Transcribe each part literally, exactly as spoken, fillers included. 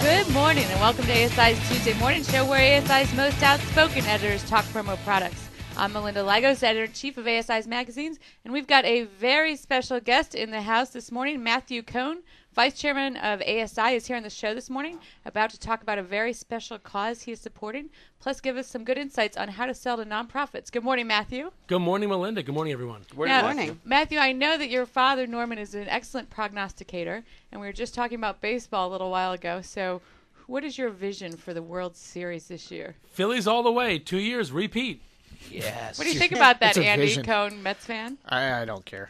Good morning and welcome to A S I's Tuesday Morning Show, where A S I's most outspoken editors talk promo products. I'm Melinda Lagos, editor-in-chief of A S I's magazines, and we've got a very special guest in the house this morning. Matthew Cohn, vice chairman of A S I, is here on the show this morning, about to talk about a very special cause he is supporting, plus give us some good insights on how to sell to nonprofits. Good morning, Matthew. Good morning, Melinda. Good morning, everyone. Good morning, now, Matthew. Matthew, I know that your father, Norman, is an excellent prognosticator, and we were just talking about baseball a little while ago, so what is your vision for the World Series this year? Phillies all the way. Two years, repeat. Yes. What do you think about that, It's a Andy vision. Cohn, Mets fan? I, I don't care.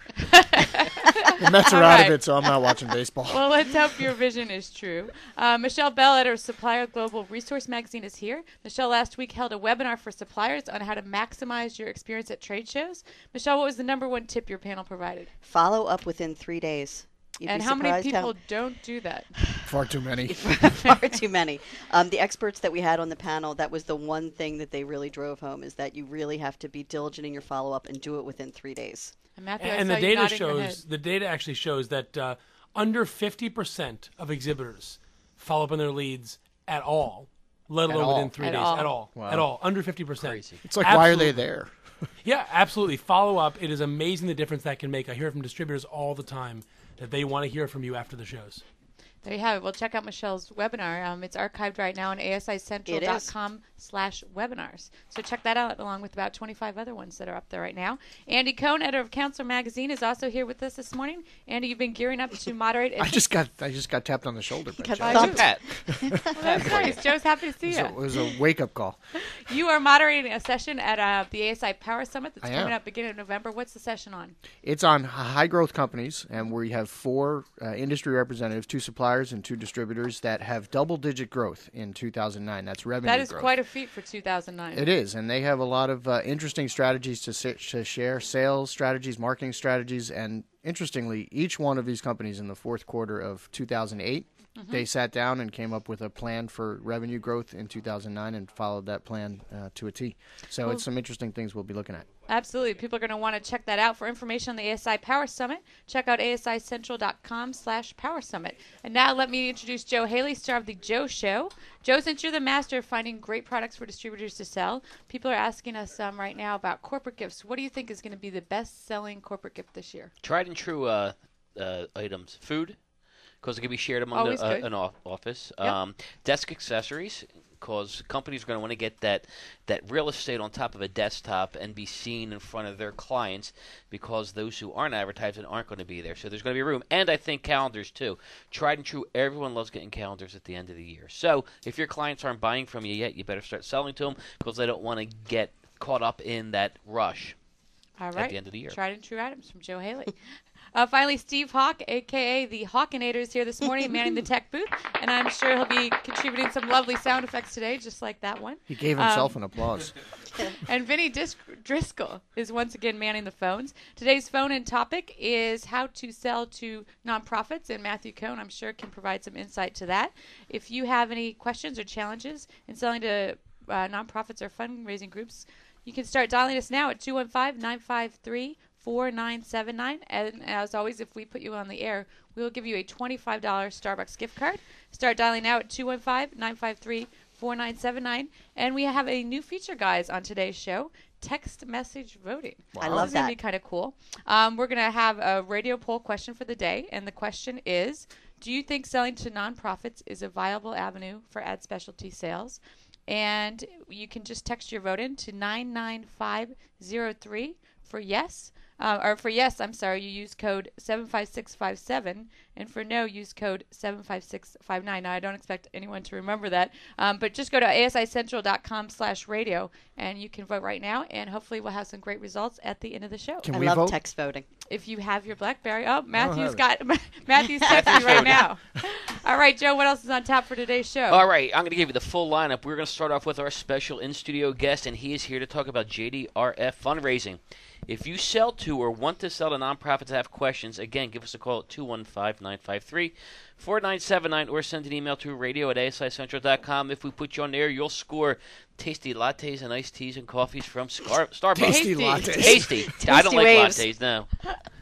The Mets are All out right. of it, so I'm not watching baseball. Well, let's hope your vision is true. Uh, Michelle Bell, editor of Supplier Global Resource Magazine, is here. Michelle last week held a webinar for suppliers on how to maximize your experience at trade shows. Michelle, what was the number one tip your panel provided? Follow up within three days. You'd and be how many surprised people don't do that? Far too many. Far too many. Um, the experts that we had on the panel, that was the one thing that they really drove home, is that you really have to be diligent in your follow-up and do it within three days. And Matthew, I And saw the you data nodding your head. shows, the data actually shows that uh, under fifty percent of exhibitors follow up on their leads at all, let At alone all. within three At days. all. At all. Wow. At all. Under fifty percent. It's like, why are they Absolutely. there? Yeah, absolutely. Follow up. It is amazing the difference that can make. I hear from distributors all the time that they want to hear from you after the shows. There you have it. Well, check out Michelle's webinar. Um, it's archived right now on A S I central dot com slash webinars. So check that out, along with about twenty-five other ones that are up there right now. Andy Cohn, editor of Counselor Magazine, is also here with us this morning. Andy, you've been gearing up to moderate. I just got I just got tapped on the shoulder. by got Joe. thumped. Pat. Well, that's nice. Joe's happy to see It was, a, it you. was a wake-up call. You are moderating a session at uh, the A S I Power Summit that's I coming am. up beginning of November. What's the session on? It's on high-growth companies, and we have four uh, industry representatives, two suppliers and two distributors that have double-digit growth in two thousand nine. That's revenue That is growth. quite a feat for two thousand nine. It is, and they have a lot of uh, interesting strategies to, sa- to share, sales strategies, marketing strategies, and interestingly, each one of these companies in the fourth quarter of two thousand eight, Mm-hmm. they sat down and came up with a plan for revenue growth in two thousand nine and followed that plan uh, to a T. So Well- it's some interesting things we'll be looking at. Absolutely. People are going to want to check that out. For information on the A S I Power Summit, check out A S I central dot com slash Power Summit. And now let me introduce Joe Haley, star of The Joe Show. Joe, since you're the master of finding great products for distributors to sell, people are asking us um, right now about corporate gifts. What do you think is going to be the best-selling corporate gift this year? Tried and true uh, uh, items. Food, because it can be shared among Always the, uh, good. an off- office. Yep. Um, desk accessories, because companies are going to want to get that, that real estate on top of a desktop and be seen in front of their clients, because those who aren't advertising aren't going to be there. So there's going to be room. And I think calendars, too. Tried and true, everyone loves getting calendars at the end of the year. So if your clients aren't buying from you yet, you better start selling to them, because they don't want to get caught up in that rush. All right. At the end of the year. Tried and true items from Joe Haley. Uh, finally, Steve Hawk, a k a the Hawkinator, is here this morning manning the tech booth, and I'm sure he'll be contributing some lovely sound effects today, just like that one. He gave himself an applause. And Vinny Dis- Driscoll is once again manning the phones. Today's phone-in topic is how to sell to nonprofits, and Matthew Cohn, I'm sure, can provide some insight to that. If you have any questions or challenges in selling to uh, nonprofits or fundraising groups, you can start dialing us now at two one five, nine five three, four nine seven nine. And as always, if we put you on the air, we will give you a twenty-five dollars Starbucks gift card. Start dialing now at two one five, nine five three, four nine seven nine. And we have a new feature, guys, on today's show, text message voting. I This love is going to that. be kind of cool. Um, we're going to have a radio poll question for the day, and the question is, do you think selling to nonprofits is a viable avenue for ad specialty sales? And you can just text your vote in to nine nine five zero three for yes. Uh, or for yes, I'm sorry, you use code seven five six five seven, and for no, use code seven five six five nine. Now, I don't expect anyone to remember that, um, but just go to A S I central dot com slash radio, and you can vote right now, and hopefully we'll have some great results at the end of the show. Can I we love vote? text voting. If you have your BlackBerry. Oh, Matthew's have got Matthew's texting right now. All right, Joe, what else is on tap for today's show? All right, I'm going to give you the full lineup. We're going to start off with our special in-studio guest, and he is here to talk about J D R F fundraising. If you sell to or want to sell to nonprofits that have questions, again, give us a call at two one five, nine five three, four nine seven nine or send an email to radio at A S I central dot com. If we put you on there, you'll score tasty lattes and iced teas and coffees from Scar- Starbucks. Tasty Tasty. lattes. Tasty. I don't like waves. lattes, no.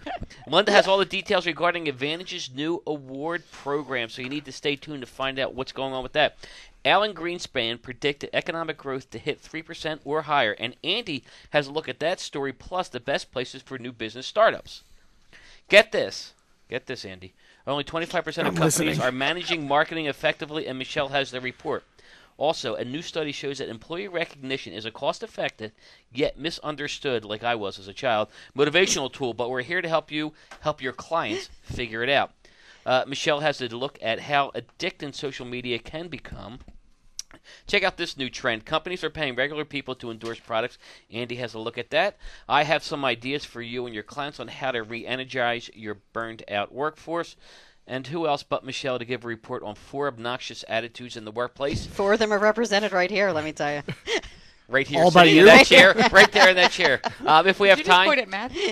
Melinda has all the details regarding Advantage's new award program, so you need to stay tuned to find out what's going on with that. Alan Greenspan predicted economic growth to hit three percent or higher, and Andy has a look at that story plus the best places for new business startups. Get this. Get this, Andy. Only twenty-five percent of I'm companies listening. are managing marketing effectively, and Michelle has the report. Also, a new study shows that employee recognition is a cost-effective, yet misunderstood, like I was as a child, motivational tool, but we're here to help you help your clients figure it out. Uh, Michelle has a look at how addicting social media can become. Check out this new trend. Companies are paying regular people to endorse products. Andy has a look at that. I have some ideas for you and your clients on how to re-energize your burned-out workforce. And who else but Michelle to give a report on four obnoxious attitudes in the workplace? Four of them are represented right here, let me tell you. Right here, All by sitting in you? that chair, right there in that chair. Um, if we have Did you just time, point at Matthew?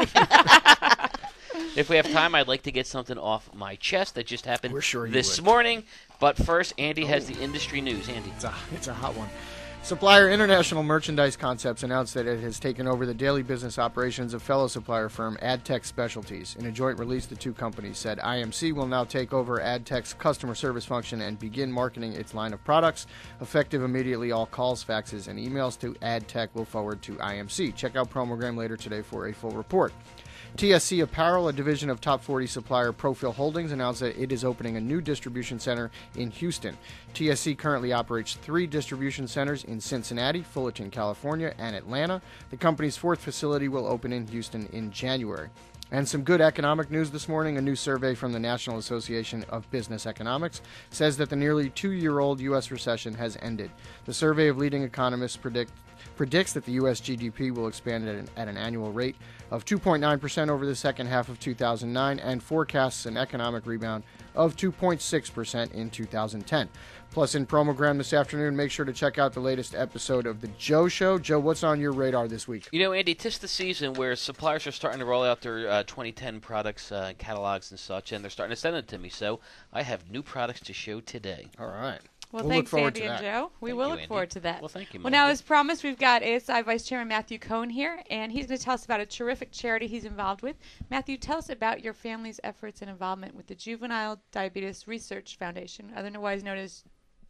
if we have time, I'd like to get something off my chest that just happened We're sure you this would. morning. But first, Andy has the industry news. Andy. It's a, it's a hot one. Supplier International Merchandise Concepts announced that it has taken over the daily business operations of fellow supplier firm AdTech Specialties. In a joint release, the two companies said I M C will now take over AdTech's customer service function and begin marketing its line of products. Effective immediately, all calls, faxes, and emails to AdTech will forward to I M C. Check out Promogram later today for a full report. T S C Apparel, a division of top forty supplier Profil Holdings, announced that it is opening a new distribution center in Houston. T S C currently operates three distribution centers in Cincinnati, Fullerton, California, and Atlanta. The company's fourth facility will open in Houston in January. And some good economic news this morning. A new survey from the National Association of Business Economics says that the nearly two-year-old U S recession has ended. The survey of leading economists predict predicts that the U S G D P will expand at an, at an annual rate of two point nine percent over the second half of two thousand nine and forecasts an economic rebound of two point six percent in two thousand ten. Plus, in Promogram this afternoon, make sure to check out the latest episode of The Joe Show. Joe, what's on your radar this week? You know, Andy, tis the season where suppliers are starting to roll out their uh, twenty ten products, uh, catalogs and such, and they're starting to send it to me. So I have new products to show today. All right. Well, We'll look thanks, forward Andy to and that. Joe. We Thank will you, look Andy. forward to that. Well, thank you, Well, now, Melinda. as promised, we've got A S I Vice Chairman Matthew Cohn here, and he's going to tell us about a terrific charity he's involved with. Matthew, tell us about your family's efforts and involvement with the Juvenile Diabetes Research Foundation, otherwise known as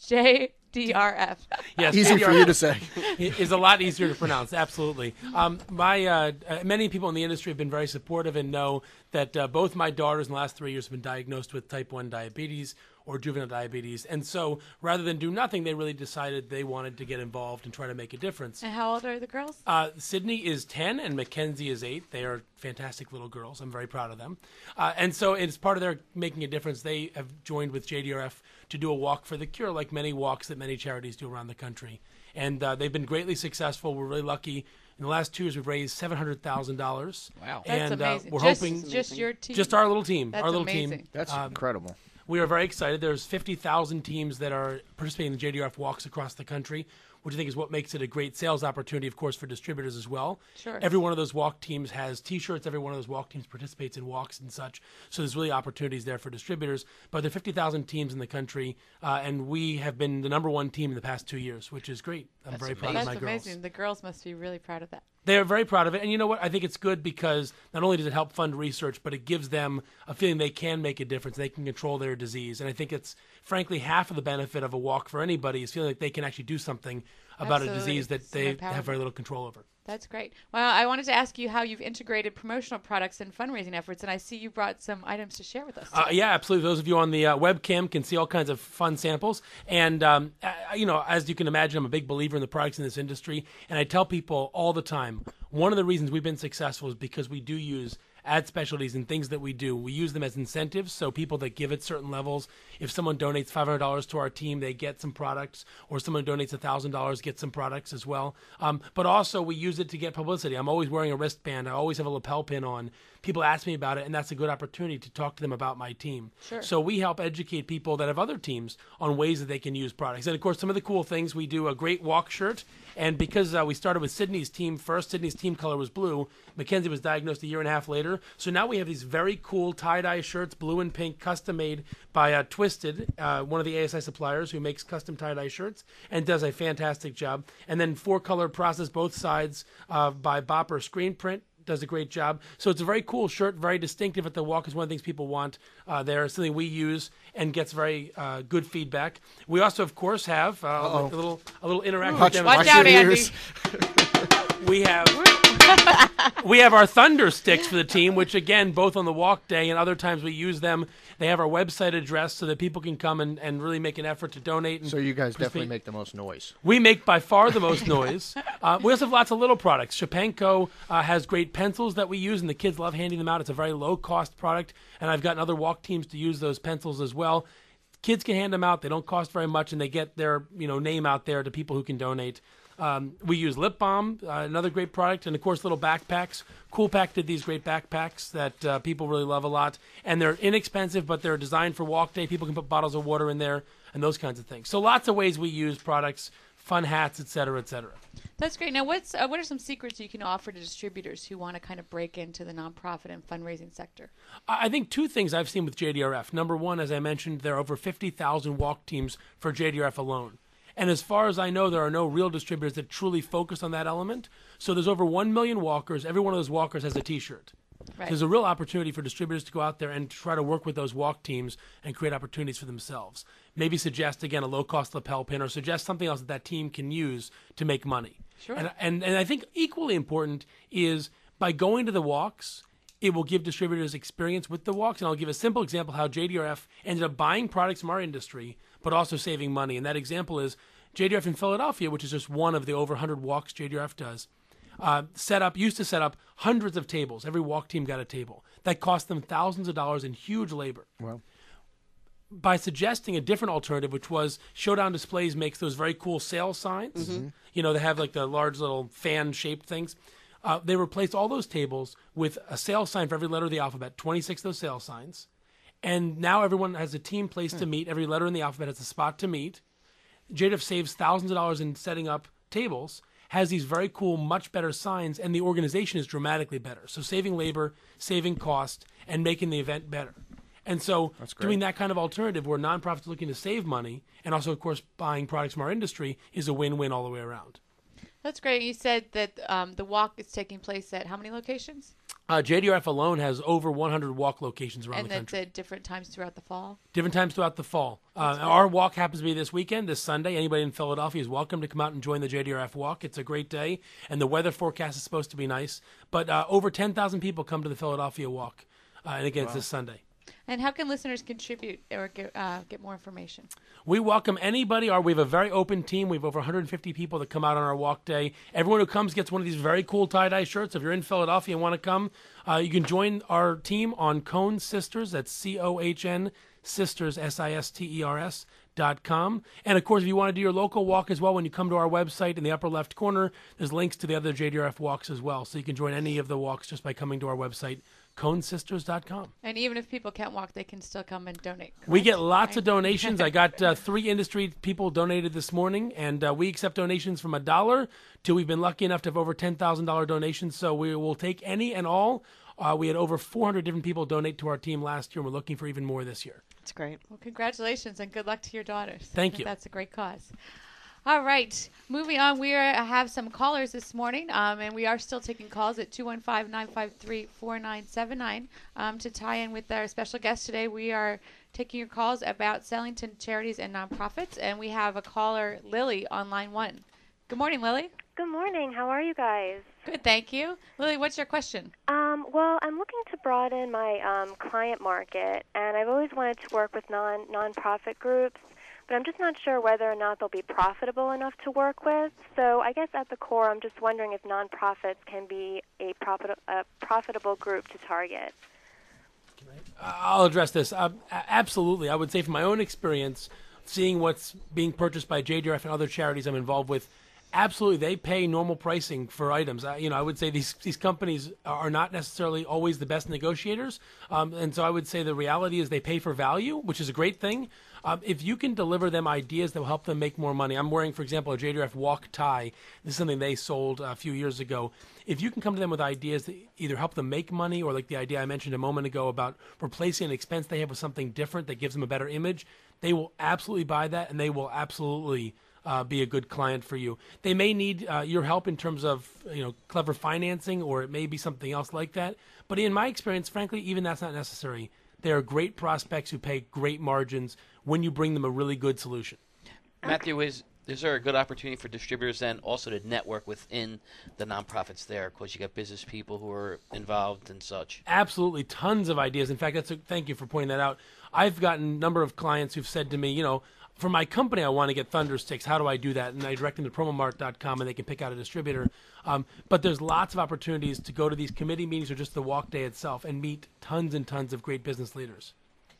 J D R F. Yes, Easy for you to say. It is a lot easier to pronounce. Absolutely. Um, my uh, uh, many people in the industry have been very supportive and know that uh, both my daughters in the last three years have been diagnosed with type one diabetes or juvenile diabetes, and so rather than do nothing, they really decided they wanted to get involved and try to make a difference. And how old are the girls? Uh, Sydney is ten and Mackenzie is eight. They are fantastic little girls. I'm very proud of them. Uh, and so it's part of their making a difference. They have joined with J D R F to do a walk for the cure, like many walks that many charities do around the country. And uh, they've been greatly successful. We're really lucky. In the last two years, we've raised seven hundred thousand dollars. Wow. That's and amazing. Uh, we're just, hoping just your team. just our little team. That's our little amazing. team. That's Um, incredible. We are very excited. There's fifty thousand teams that are participating in the J D R F walks across the country, which I think is what makes it a great sales opportunity, of course, for distributors as well. Sure. Every one of those walk teams has T-shirts. Every one of those walk teams participates in walks and such. So there's really opportunities there for distributors. But there are fifty thousand teams in the country, uh, and we have been the number one team in the past two years, which is great. I'm That's very proud amazing. of That's my girls. amazing. The girls must be really proud of that. They are very proud of it. And you know what? I think it's good because not only does it help fund research, but it gives them a feeling they can make a difference. They can control their disease. And I think it's, frankly, half of the benefit of a walk for anybody is feeling like they can actually do something about Absolutely. a disease that So they empowered. have very little control over. That's great. Well, I wanted to ask you how you've integrated promotional products and fundraising efforts, and I see you brought some items to share with us. Uh, yeah, absolutely. Those of you on the uh, webcam can see all kinds of fun samples. And, um, uh, you know, as you can imagine, I'm a big believer in the products in this industry. And I tell people all the time, one of the reasons we've been successful is because we do use ad specialties and things that we do. We use them as incentives, so people that give at certain levels, if someone donates five hundred dollars to our team, they get some products, or someone donates one thousand dollars, get some products as well. Um, but also we use it to get publicity. I'm always wearing a wristband. I always have a lapel pin on. People ask me about it, and that's a good opportunity to talk to them about my team. Sure. So we help educate people that have other teams on ways that they can use products. And, of course, some of the cool things, we do a great walk shirt. And because uh, we started with Sydney's team first, Sydney's team color was blue. Mackenzie was diagnosed a year and a half later. So now we have these very cool tie-dye shirts, blue and pink, custom-made by uh, Twisted, uh, one of the A S I suppliers who makes custom tie-dye shirts and does a fantastic job. And then four-color process, both sides uh, by Bopper Screen Print. does a great job. So it's a very cool shirt, very distinctive at the walk. Is one of the things people want uh, there. It's something we use and gets very uh, good feedback. We also, of course, have uh, a little a little interactive Watch, demonstration. Watch watch out, your Andy. ears. We have we have our thunder sticks for the team, which again, both on the walk day and other times we use them. They have our website address so that people can come and, and really make an effort to donate. And So you guys definitely participate. make the most noise. We make by far the most noise. Uh, we also have lots of little products. Shapenko uh, has great pencils that we use, and the kids love handing them out. It's a very low-cost product, and I've gotten other walk teams to use those pencils as well. Kids can hand them out. They don't cost very much, and they get their you know name out there to people who can donate. Um, we use Lip Balm, uh, another great product, and of course little backpacks. Cool Pack did these great backpacks that uh, people really love a lot, and they're inexpensive, but they're designed for walk day. People can put bottles of water in there and those kinds of things. So lots of ways we use products, fun hats, et cetera, et cetera. That's great. Now, what's uh, what are some secrets you can offer to distributors who want to kind of break into the nonprofit and fundraising sector? I I think two things I've seen with J D R F. Number one, as I mentioned, there are over fifty thousand walk teams for J D R F alone. And as far as I know, there are no real distributors that truly focus on that element. So there's over one million walkers. Every one of those walkers has a T-shirt. Right. There's a real opportunity for distributors to go out there and try to work with those walk teams and create opportunities for themselves. Maybe suggest, again, a low-cost lapel pin or suggest something else that that team can use to make money. Sure. And, and, and I think equally important is by going to the walks, it will give distributors experience with the walks. And I'll give a simple example how J D R F ended up buying products from our industry, but also saving money. And that example is J D R F in Philadelphia, which is just one of the over one hundred walks J D R F does, uh, set up, used to set up hundreds of tables. Every walk team got a table. That cost them thousands of dollars in huge labor. Well, By suggesting a different alternative, which was Showdown Displays makes those very cool sale signs. Mm-hmm. You know, they have like the large little fan-shaped things. Uh, they replaced all those tables with a sale sign for every letter of the alphabet, twenty-six of those sale signs. And now everyone has a team place to meet. Every letter in the alphabet has a spot to meet. J D F saves thousands of dollars in setting up tables, has these very cool, much better signs, and the organization is dramatically better. So saving labor, saving cost, and making the event better. And so doing that kind of alternative where nonprofits are looking to save money and also, of course, buying products from our industry is a win-win all the way around. That's great. You said that um, the walk is taking place at how many locations? Uh, J D R F alone has over one hundred walk locations around And the that's country. at different times throughout the fall? Different times throughout the fall. Uh, our walk happens to be this weekend, this Sunday. Anybody in Philadelphia is welcome to come out and join the J D R F walk. It's a great day, and the weather forecast is supposed to be nice. But uh, over ten thousand people come to the Philadelphia walk, uh, and again, it's this Sunday. And how can listeners contribute or get, uh, get more information? We welcome anybody. Our, we have a very open team. We have over one hundred fifty people that come out on our walk day. Everyone who comes gets one of these very cool tie-dye shirts. If you're in Philadelphia and want to come, uh, you can join our team on Cohn Sisters. That's C O H N Sisters, S I S T E R S dot com. And, of course, if you want to do your local walk as well, when you come to our website in the upper left corner, there's links to the other J D R F walks as well. So you can join any of the walks just by coming to our website, Cohn Sisters dot com. And even if people can't walk, they can still come and donate. We correct? get lots Right? of donations. I got uh, three industry people donated this morning, and uh, we accept donations from a dollar to we've been lucky enough to have over ten thousand dollars donations, so we will take any and all. Uh, we had over four hundred different people donate to our team last year, and we're looking for even more this year. That's great. Well, congratulations and good luck to your daughters. Thank you. That's a great cause. All right, moving on. We are, have some callers this morning, um, and we are still taking calls at two one five, nine five three, four nine seven nine. Um, to tie in with our special guest today, we are taking your calls about selling to charities and nonprofits, and we have a caller, Lily, on line one. Good morning, Lily. Good morning. How are you guys? Good, thank you. Lily, what's your question? Um, well, I'm looking to broaden my um, client market, and I've always wanted to work with non nonprofit groups, but I'm just not sure whether or not they'll be profitable enough to work with. So I guess at the core, I'm just wondering if nonprofits can be a, profit, a profitable group to target. I'll address this. Uh, a- absolutely. I would say from my own experience, seeing what's being purchased by J D R F and other charities I'm involved with, absolutely, they pay normal pricing for items. Uh, you know, I would say these these companies are not necessarily always the best negotiators, um, and so I would say the reality is they pay for value, which is a great thing. Um, if you can deliver them ideas that will help them make more money, I'm wearing, for example, a J D R F walk tie. This is something they sold a few years ago. If you can come to them with ideas that either help them make money or like the idea I mentioned a moment ago about replacing an expense they have with something different that gives them a better image, they will absolutely buy that, and they will absolutely uh, be a good client for you. They may need uh, your help in terms of you know clever financing, or it may be something else like that. But in my experience, frankly, even that's not necessary. They are great prospects who pay great margins when you bring them a really good solution. Matthew, is is there a good opportunity for distributors then also to network within the nonprofits there, because you got business people who are involved and such? Absolutely, tons of ideas. In fact, that's a, thank you for pointing that out. I've gotten a number of clients who've said to me, you know, for my company, I want to get Thundersticks. How do I do that? And I direct them to promomart dot com, and they can pick out a distributor. Um, but there's lots of opportunities to go to these committee meetings or just the walk day itself and meet tons and tons of great business leaders.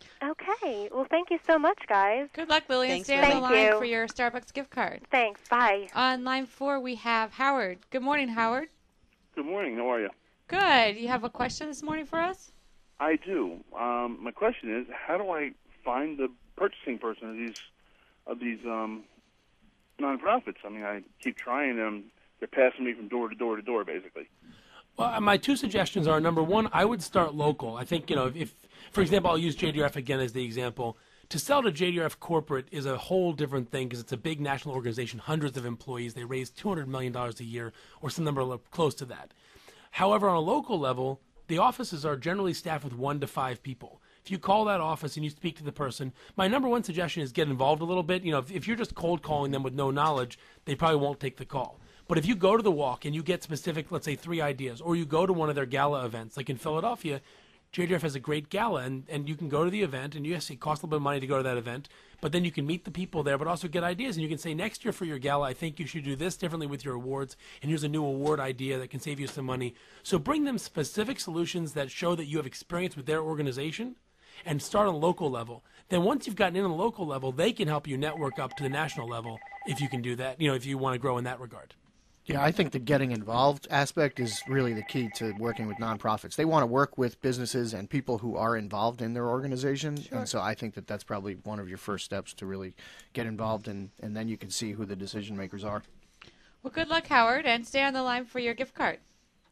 Okay. Well, thank you so much, guys. Good luck, Lily, and Thanks, stay on the Lily. line Thank you. for your Starbucks gift card. Thanks. Bye. On line four, we have Howard. Good morning, Howard. Good morning. How are you? Good. You have a question this morning for us? I do. Um, my question is, how do I find the purchasing person of these of these um, nonprofits? I mean, I keep trying them. They're passing me from door to door to door, basically. Well, my two suggestions are, number one, I would start local. I think, you know, if, if for example, I'll use J D R F again as the example. To sell to J D R F corporate is a whole different thing because it's a big national organization, hundreds of employees. They raise two hundred million dollars a year or some number close to that. However, on a local level, the offices are generally staffed with one to five people. If you call that office and you speak to the person, my number one suggestion is get involved a little bit. You know, if, if you're just cold calling them with no knowledge, they probably won't take the call. But if you go to the walk and you get specific, let's say, three ideas, or you go to one of their gala events, like in Philadelphia, J D R F has a great gala, and, and you can go to the event, and yes, it costs a little bit of money to go to that event, but then you can meet the people there, but also get ideas, and you can say, next year for your gala, I think you should do this differently with your awards, and here's a new award idea that can save you some money. So bring them specific solutions that show that you have experience with their organization, and start on the local level. Then once you've gotten in on the local level, they can help you network up to the national level if you can do that, you know, if you want to grow in that regard. Yeah, I think the getting involved aspect is really the key to working with nonprofits. They want to work with businesses and people who are involved in their organization, sure. And so I think that that's probably one of your first steps to really get involved, and, and then you can see who the decision makers are. Well, good luck, Howard, and stay on the line for your gift card.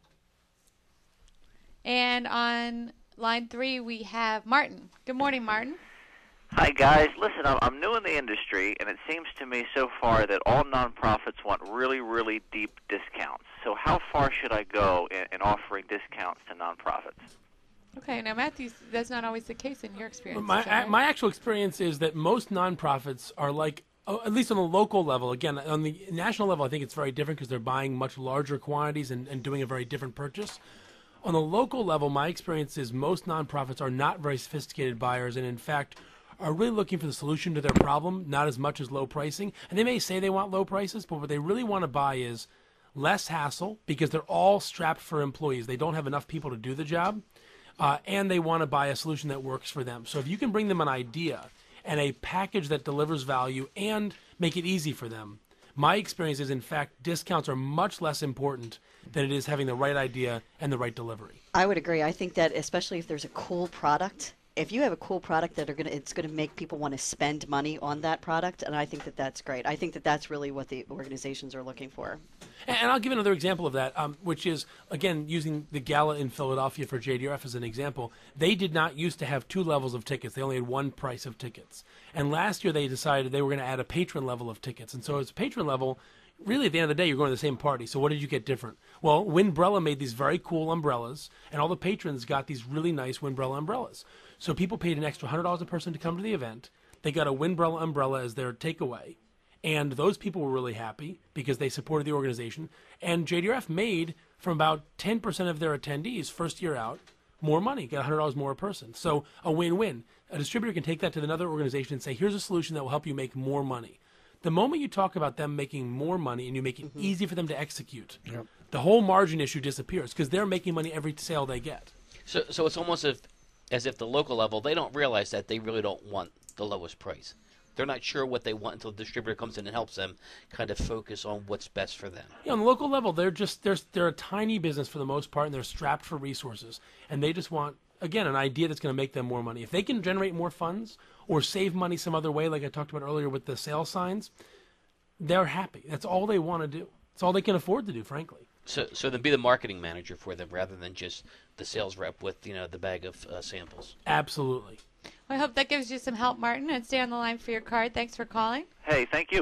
And on line three, we have Martin. Good morning, Martin. Hi, guys. Listen, I'm, I'm new in the industry, and it seems to me so far that all nonprofits want really, really deep discounts. So how far should I go in, in offering discounts to nonprofits? Okay, now, Matthew, that's not always the case in your experience. My, is that right? my actual experience is that most nonprofits are like, oh, at least on the local level, again, on the national level, I think it's very different because they're buying much larger quantities and, and doing a very different purchase. On the local level, my experience is most nonprofits are not very sophisticated buyers, and in fact, are really looking for the solution to their problem, not as much as low pricing. And they may say they want low prices, but what they really want to buy is less hassle because they're all strapped for employees. They don't have enough people to do the job, uh, and they want to buy a solution that works for them. So if you can bring them an idea and a package that delivers value and make it easy for them, my experience is, in fact, discounts are much less important than it is having the right idea and the right delivery. I would agree. I think that especially if there's a cool product, if you have a cool product that are going to, it's going to make people want to spend money on that product, and I think that that's great. I think that that's really what the organizations are looking for. And, and I'll give another example of that, um, which is, again, using the gala in Philadelphia for J D R F as an example. They did not used to have two levels of tickets. They only had one price of tickets. And last year they decided they were going to add a patron level of tickets. And so as a patron level, really at the end of the day, you're going to the same party. So what did you get different? Well, Windbrella made these very cool umbrellas, and all the patrons got these really nice Windbrella umbrellas. So people paid an extra one hundred dollars a person to come to the event. They got a Windbrella umbrella as their takeaway. And those people were really happy because they supported the organization. And J D R F made, from about ten percent of their attendees first year out, more money, got one hundred dollars more a person. So a win-win. A distributor can take that to another organization and say, here's a solution that will help you make more money. The moment you talk about them making more money and you make it mm-hmm. easy for them to execute, yep. the whole margin issue disappears because they're making money every sale they get. So, so it's almost as if, as if the local level, they don't realize that they really don't want the lowest price. They're not sure what they want until the distributor comes in and helps them kind of focus on what's best for them. Yeah, on the local level, they're just they're, they're a tiny business for the most part, and they're strapped for resources. And they just want, again, an idea that's going to make them more money. If they can generate more funds or save money some other way, like I talked about earlier with the sale signs, they're happy. That's all they want to do. It's all they can afford to do, frankly. So, so then be the marketing manager for them rather than just the sales rep with, you know, the bag of uh, samples. Absolutely. Well, I hope that gives you some help, Martin, and stay on the line for your card. Thanks for calling. Hey, thank you.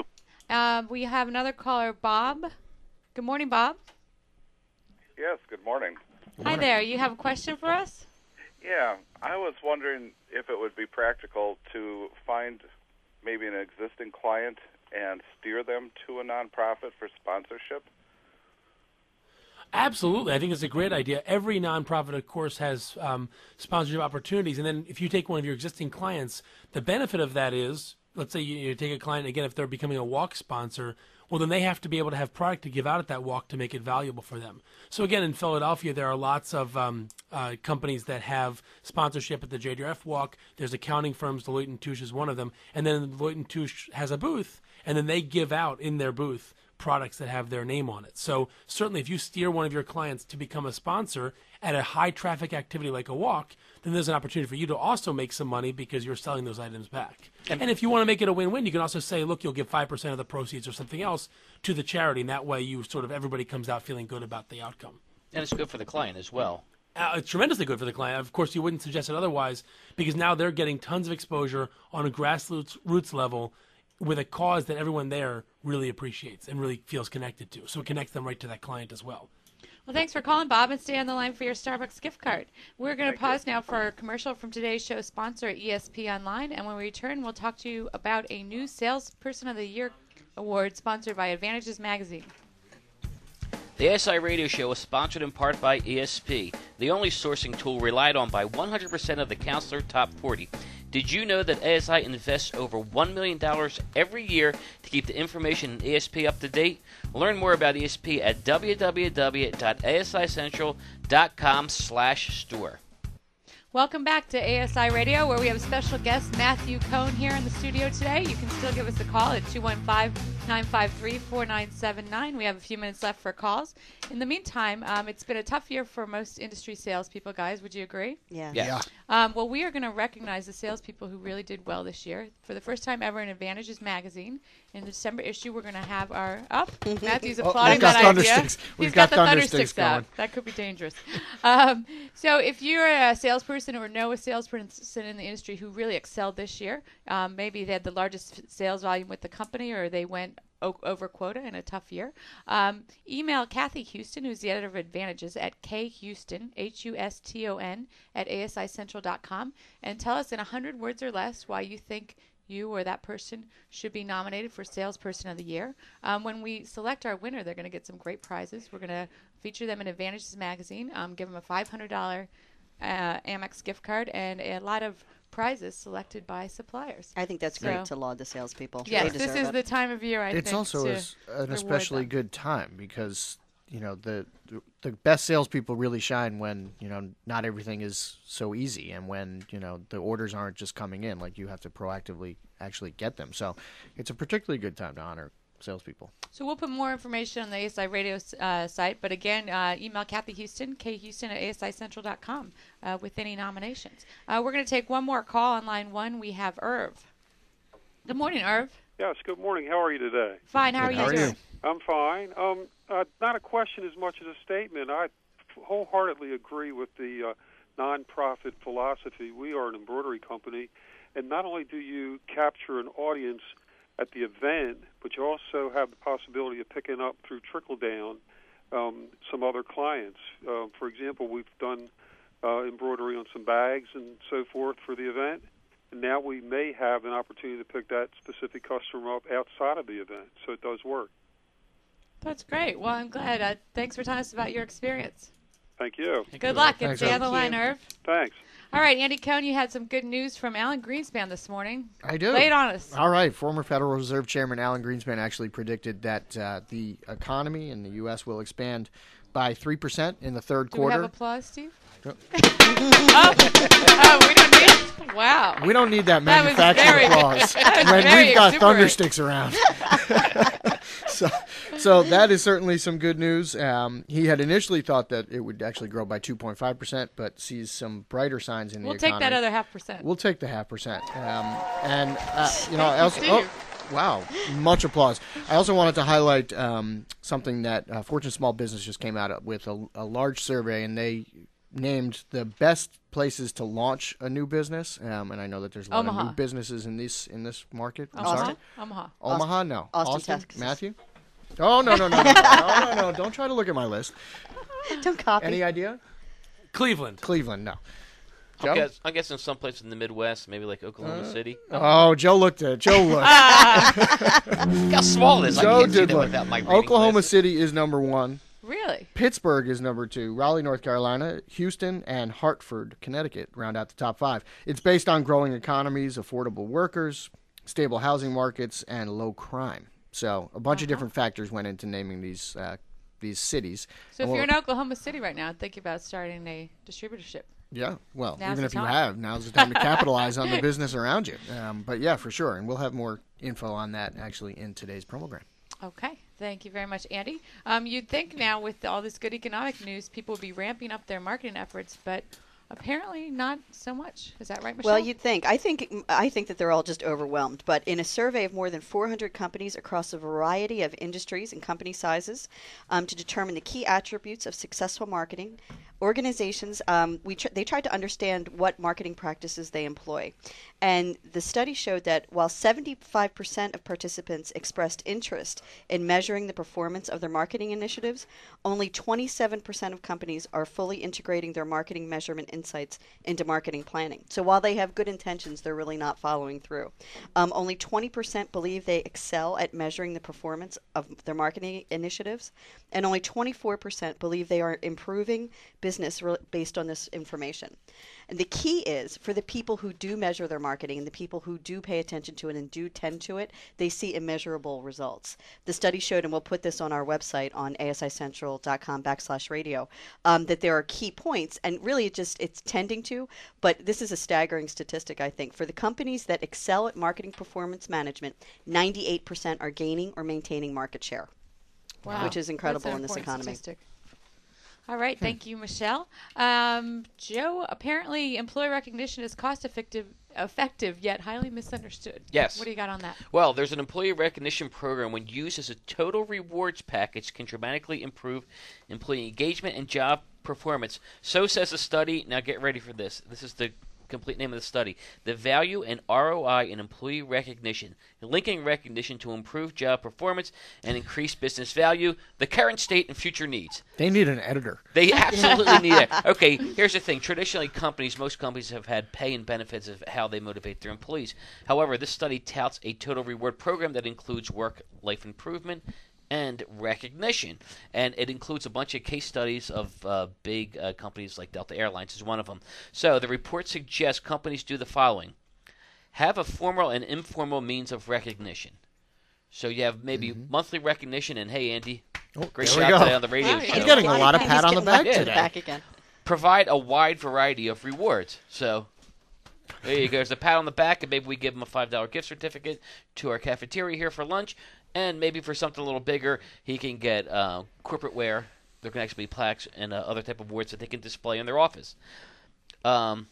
Uh, we have another caller, Bob. Good morning, Bob. Yes, good morning. Hi there. You have a question for us? Yeah, I was wondering if it would be practical to find maybe an existing client and steer them to a nonprofit for sponsorship. Absolutely. I think it's a great idea. Every nonprofit, of course, has um, sponsorship opportunities. And then if you take one of your existing clients, the benefit of that is, let's say you, you take a client, again, if they're becoming a walk sponsor, well, then they have to be able to have product to give out at that walk to make it valuable for them. So, again, in Philadelphia, there are lots of um, uh, companies that have sponsorship at the J D R F walk. There's accounting firms, Deloitte and Touche is one of them. And then Deloitte and Touche has a booth, and then they give out in their booth products that have their name on it. So certainly if you steer one of your clients to become a sponsor at a high traffic activity like a walk, then there's an opportunity for you to also make some money because you're selling those items back. And, and if you want to make it a win-win, you can also say, look, you'll give five percent of the proceeds or something else to the charity, and that way you sort of everybody comes out feeling good about the outcome. And it's good for the client as well. Uh, it's tremendously good for the client. Of course, you wouldn't suggest it otherwise because now they're getting tons of exposure on a grassroots roots level with a cause that everyone there really appreciates and really feels connected to. So it connects them right to that client as well. Well, thanks for calling, Bob, and stay on the line for your Starbucks gift card. We're going to pause now for a commercial from today's show sponsor, E S P Online, and when we return, we'll talk to you about a new Salesperson of the Year award sponsored by Advantages Magazine. The A S I Radio Show is sponsored in part by E S P, the only sourcing tool relied on by one hundred percent of the Counselor Top forty. Did you know that A S I invests over one million dollars every year to keep the information in E S P up to date? Learn more about E S P at w w w dot a s i central dot com slash store. Welcome back to A S I Radio, where we have special guest Matthew Cohn here in the studio today. You can still give us a call at two one five, nine five three, four nine seven nine. We have a few minutes left for calls. In the meantime, um, it's been a tough year for most industry salespeople, guys. Would you agree? Yeah. Yes. Yeah. Um, well, we are going to recognize the salespeople who really did well this year. For the first time ever in Advantages Magazine, in the December issue, we're going to have our up. Matthew's Oh, applauding we've got that thunder idea. sticks. He's We've got, got the thunder thunder sticks sticks out. going. That could be dangerous. um, so if you're a salesperson or know a salesperson in the industry who really excelled this year, um, maybe they had the largest sales volume with the company or they went o- over quota in a tough year, um, email Kathy Houston, who's the editor of Advantages, at khouston, H U S T O N, at A S I central dot com, and tell us in one hundred words or less why you think you or that person should be nominated for Salesperson of the Year. Um, when we select our winner, they're going to get some great prizes. We're going to feature them in Advantages Magazine, um, give them a five hundred dollars uh, Amex gift card, and a lot of prizes selected by suppliers. I think that's So- great to laud the salespeople. Yes, They this deserve is it. the time of year, I It's think, also to as- an reward especially them. good time because you know the the best salespeople really shine when you know not everything is so easy and when you know the orders aren't just coming in, like you have to proactively actually get them. So it's a particularly good time to honor salespeople. So we'll put more information on the A S I Radio uh, site. But again, uh, email Kathy Houston, khouston at A S I central dot com uh, with any nominations. Uh, we're going to take one more call on line one. We have Irv. Good morning, Irv. Yes, good morning. How are you today? Fine. How are Good. you How are doing? you? I'm fine. Um, uh, not a question as much as a statement. I wholeheartedly agree with the uh, nonprofit philosophy. We are an embroidery company, and not only do you capture an audience at the event, but you also have the possibility of picking up through trickle down um, some other clients. Uh, for example, we've done uh, embroidery on some bags and so forth for the event. And now we may have an opportunity to pick that specific customer up outside of the event, so it does work. That's great. Well, I'm glad. Uh, thanks for telling us about your experience. Thank you. Good luck and Thanks, stay on Irv. the line, Irv. Thanks. All right, Andy Cohn, you had some good news from Alan Greenspan this morning. I do. Lay it on us. All right. Former Federal Reserve Chairman Alan Greenspan actually predicted that uh, the economy in the U S will expand by three percent in the third Do quarter. we have applause, Steve? oh. oh, we don't need it. Wow. We don't need that That was manufactured very- applause that was when very we've got exuberant. thunder sticks around. so, so that is certainly some good news. Um, he had initially thought that it would actually grow by two point five percent, but sees some brighter signs in We'll the take economy. that other half percent. We'll take the half percent. Um, and, uh, you know, I also, Steve. oh, wow, much applause. I also wanted to highlight um, something that uh, Fortune Small Business just came out with a, a large survey, and they named the best places to launch a new business. Um, and I know that there's a lot Omaha. of new businesses in this in this market. I'm Omaha. sorry. Omaha. Omaha, no. Austin, Texas. Matthew? Oh, no, no, no, no, no, no, no, no. Don't try to look at my list. Don't copy. Any idea? Cleveland. Cleveland, no. I'm, Joe? guess, I'm guessing someplace in the Midwest, maybe like Oklahoma Uh, City. Oh, Joe looked at it. Joe looked. Look how small it is. I Joe can't see did that look. without my reading Oklahoma glasses. City is number one. Really? Pittsburgh is number two. Raleigh, North Carolina, Houston, and Hartford, Connecticut round out the top five. It's based on growing economies, affordable workers, stable housing markets, and low crime. So a bunch of different factors went into naming these uh, these cities. So And if you're we'll- in Oklahoma City right now, think about starting a distributorship. Yeah, well, Now's even the if you time. have, now's the time to capitalize on the business around you. Um, but yeah, for sure. And we'll have more info on that actually in today's program. Okay. Thank you very much, Andy. Um, you'd think now with all this good economic news, people would be ramping up their marketing efforts, but apparently not so much. Is that right, Michelle? Well, you'd think. I think I think that they're all just overwhelmed. But in a survey of more than four hundred companies across a variety of industries and company sizes, um, to determine the key attributes of successful marketing, organizations um, we tr- they tried to understand what marketing practices they employ, and the study showed that while seventy-five percent of participants expressed interest in measuring the performance of their marketing initiatives, only twenty-seven percent of companies are fully integrating their marketing measurement insights into marketing planning. So while they have good intentions, they're really not following through. Um, only twenty percent believe they excel at measuring the performance of their marketing initiatives, and only twenty-four percent believe they are improving business re- based on this information. And the key is for the people who do measure their marketing and the people who do pay attention to it and do tend to it, they see immeasurable results. The study showed, and we'll put this on our website on asicentral.com backslash radio, um, that there are key points, and really it just it's tending to, but this is a staggering statistic, I think. For the companies that excel at marketing performance management, ninety-eight percent are gaining or maintaining market share, Wow. which is incredible That's an in this important economy. statistic. All right. Thank you, Michelle. Um, Joe, apparently employee recognition is cost effective, effective yet highly misunderstood. Yes. What do you got on that? Well, there's an employee recognition program when used as a total rewards package can dramatically improve employee engagement and job performance. So says the study. Now get ready for this. This is the complete name of the study. The value and R O I in employee recognition, linking recognition to improve job performance and increase business value, the current state and future needs. They need an editor. They absolutely need it. Okay, here's the thing. Traditionally, companies, most companies have had pay and benefits of how they motivate their employees. However, this study touts a total reward program that includes work-life improvement and recognition. And it includes a bunch of case studies of uh, big uh, companies like Delta Airlines is one of them. So the report suggests companies do the following. Have a formal and informal means of recognition. So you have maybe Mm-hmm. monthly recognition and, hey, Andy, Oh, great there we job go. today on the radio Wow, show. you're He's getting a lot of He's pat on the getting back a lot of today. back again. Provide a wide variety of rewards. So there you go. There's a pat on the back, and maybe we give them a five dollar gift certificate to our cafeteria here for lunch. And maybe for something a little bigger, he can get uh, corporate wear. There can actually be plaques and uh, other type of awards that they can display in their office. Um,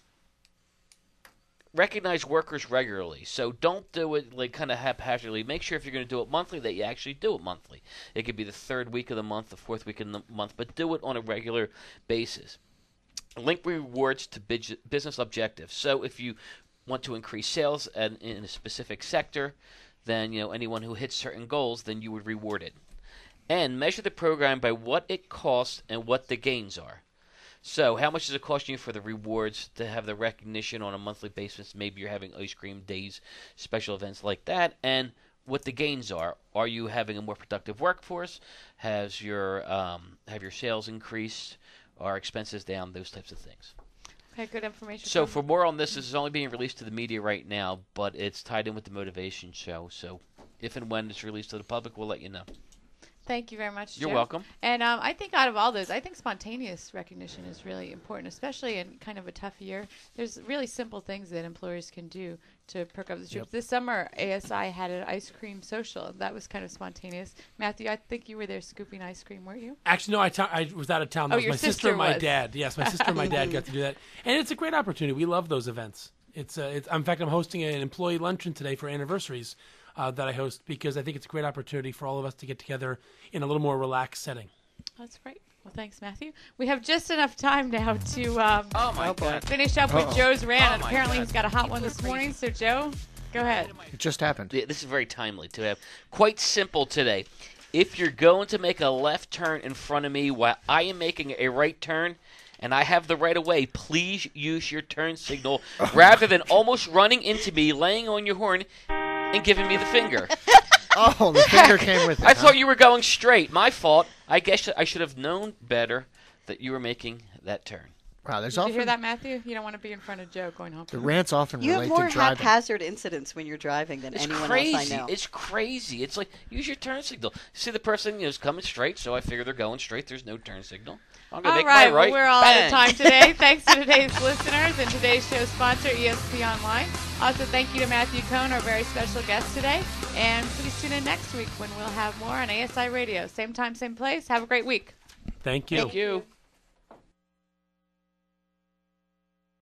recognize workers regularly. So don't do it like kind of haphazardly. Make sure if you're going to do it monthly that you actually do it monthly. It could be the third week of the month, the fourth week of the month, but do it on a regular basis. Link rewards to big- business objectives. So if you want to increase sales and in a specific sector, then you know anyone who hits certain goals, then you would reward it. And measure the program by what it costs and what the gains are. So how much is it costing you for the rewards to have the recognition on a monthly basis? Maybe you're having ice cream days, special events like that, and what the gains are. Are you having a more productive workforce? Has your um, have your sales increased? Are expenses down? Those types of things. Okay, good information. So from- for more on this, this is only being released to the media right now, but it's tied in with the motivation show. So if and when it's released to the public, we'll let you know. Thank you very much, You're Joe. welcome. And um, I think out of all those, I think spontaneous recognition is really important, especially in kind of a tough year. There's really simple things that employers can do to perk up the troops. Yep. This summer, A S I had an ice cream social. That was kind of spontaneous. Matthew, I think you were there scooping ice cream, weren't you? Actually, no, I, ta- I was out of town. That Oh, was your my sister, sister and my was. dad. Yes, my sister and my dad got to do that. And it's a great opportunity. We love those events. It's, uh, it's in fact, I'm hosting an employee luncheon today for anniversaries uh, that I host because I think it's a great opportunity for all of us to get together in a little more relaxed setting. That's great. Well, thanks, Matthew. We have just enough time now to um, Oh, my God. finish up with Uh-oh. Joe's rant. Oh, and my apparently, God. he's got a hot one this morning. So, Joe, go ahead. It just happened. Yeah, this is very timely to have. Quite simple today. If you're going to make a left turn in front of me while I am making a right turn and I have the right of way, please use your turn signal rather than almost running into me, laying on your horn, and giving me the finger. Oh, the finger came with it. I huh? thought you were going straight. My fault. I guess I should have known better that you were making that turn. Wow, there's Did you often hear that, Matthew? You don't want to be in front of Joe going home. the rants often You have relate more to driving. haphazard incidents when you're driving than It's anyone crazy. else I know. It's crazy. It's like, use your turn signal. See the person is coming straight, so I figure they're going straight. There's no turn signal. I'm going to All make right, my right. well, we're all out Bang. of time today. Thanks to today's listeners and today's show sponsor, E S P Online. Also, thank you to Matthew Cohn, our very special guest today. And please tune in next week when we'll have more on A S I Radio. Same time, same place. Have a great week. Thank you. Thank you.